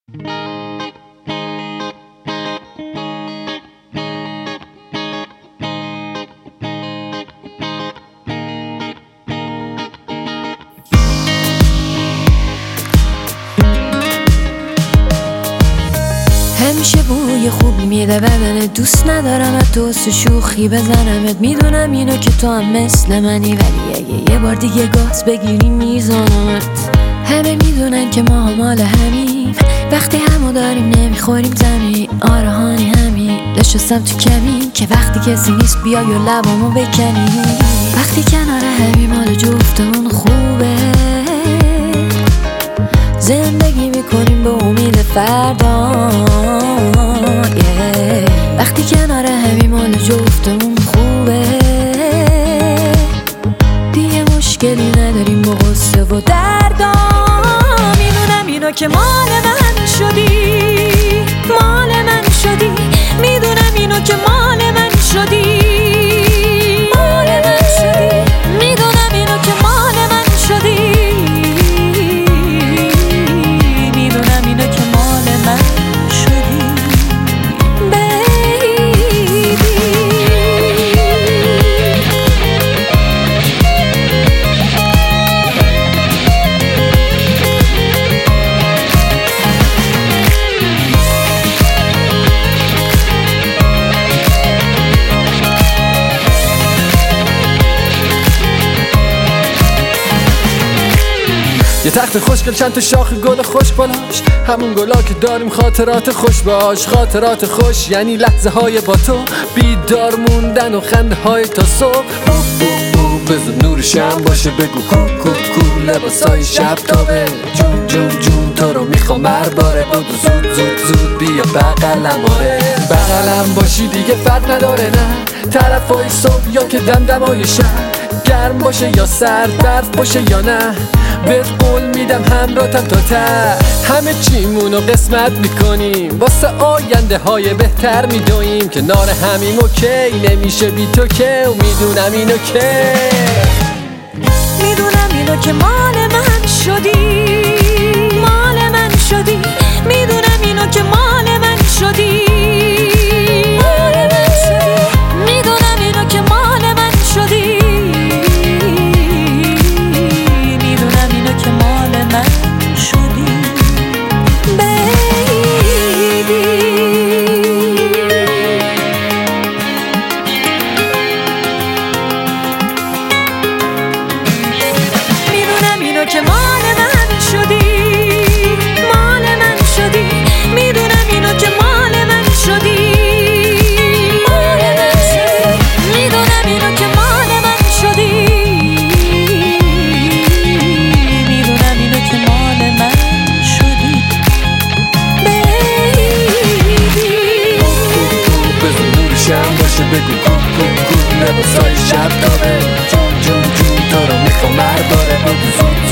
همیشه بوی خوب میده بدن، دوست ندارم از تو شوخی بزنمت. میدونم اینو که تو هم مثل منی، ولی اگه یه بار دیگه گاز بگیری میزنمت. همه میدونن که ما مال همیم، وقتی همو داریم نمیخوریم زمین. آره هانی همین نشستم تو کمین که وقتی کسی نیست بیای و لبامو بکنی. وقتی کنار همین مال جفتمون خوبه، زندگی میکنیم به امید فردا. وقتی کنار همین مال جفتمون خوبه، دیگه مشکلی نداریم با غصه و دردا. میدونم اینو که مال من شدی، مال من شدی. میدونم اینو که مال من شدی، مال من شدی. میدونم اینو که مال من شدی، میدونم اینو که مال من شدی یه تخت خوشگل چند تا شاخ گل خوش بالاش، همون گلا که داریم خاطرات خوش باش. خاطرات خوش یعنی لحظه های با تو، بیدار موندن و خنده های تا صبح. بذار نور شم باشه بگو کو کو کو، لباسای شب تابه. جون جون جون تو رو میخوام هر باره، بودو زود زود زود بیا بغلم. آره بغلم باشی دیگه فرق نداره، نه طرفای صبح یا که دمدمای شب. گرم باشه یا سرد، برف باشه یا نه، بهت قول میدم همراهتم تا ته. همه چیمونو قسمت میکنیم، واسه آینده های بهتر میدویم. کنار همیم اوکی نمیشه بی تو که، و میدونم اینو که، میدونم اینو که مال من شدی، مال من شدی. میدونم اینو که مال من شدی، مال من شدی. میدونم اینو که مال من شدی، میدونم اینو که مال من شدی بیبی. میدونم اینو که مال من شدی، مال من شدی. میدونم اینو که مال من شدی، مال من شدی. میدونم اینو که مال من شدی، میدونم اینو که مال من شدی بیبی. بذار نور شم باشه بگو کو کو کو، لباسای شب تابه. جون جون جون تو رو میخوام هر باره، بودو زود